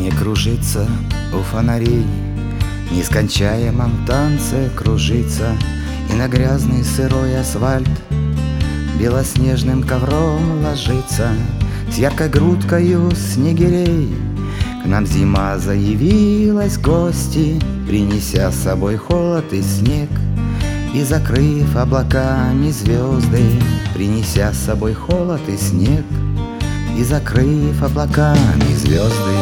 Не кружится у фонарей, в нескончаемом танце кружится, и на грязный сырой асфальт белоснежным ковром ложится. С яркой грудкою снегирей к нам зима заявилась в гости, принеся с собой холод и снег, и закрыв облаками звезды, принеся с собой холод и снег, и закрыв облаками звезды.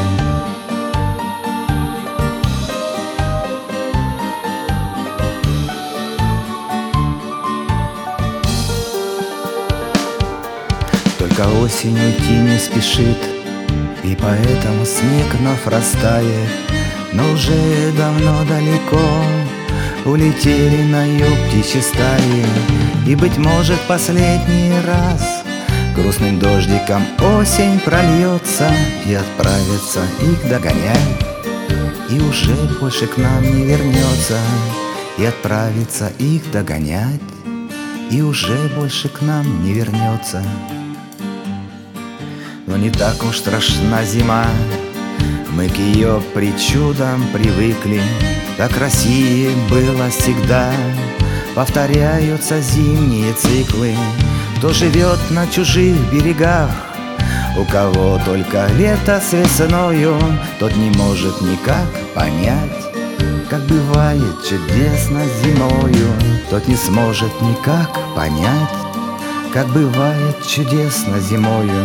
Только осень уйти не спешит, и поэтому снег вновь растает. Но уже давно далеко улетели на юг птичьи стаи, и, быть может, последний раз грустным дождиком осень прольется и отправится их догонять, и уже больше к нам не вернется, и отправится их догонять, и уже больше к нам не вернется. Но не так уж страшна зима, мы к ее причудам привыкли. Как России было всегда, повторяются зимние циклы. Кто живет на чужих берегах, у кого только лето с весною, тот не может никак понять, как бывает чудесно зимою. Тот не сможет никак понять, как бывает чудесно зимою.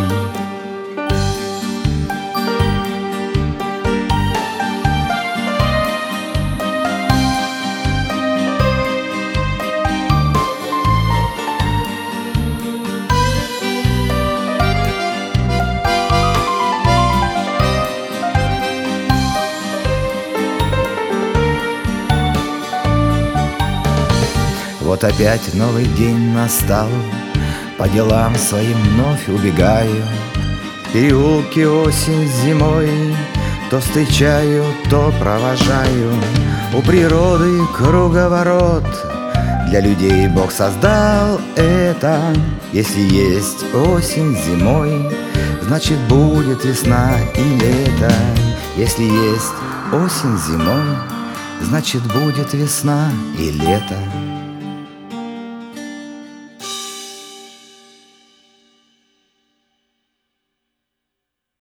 Вот опять новый день настал, по делам своим вновь убегаю. В переулке осень с зимой то встречаю, то провожаю. У природы круговорот, для людей Бог создал это. Если есть осень с зимой, значит будет весна и лето. Если есть осень с зимой, значит будет весна и лето.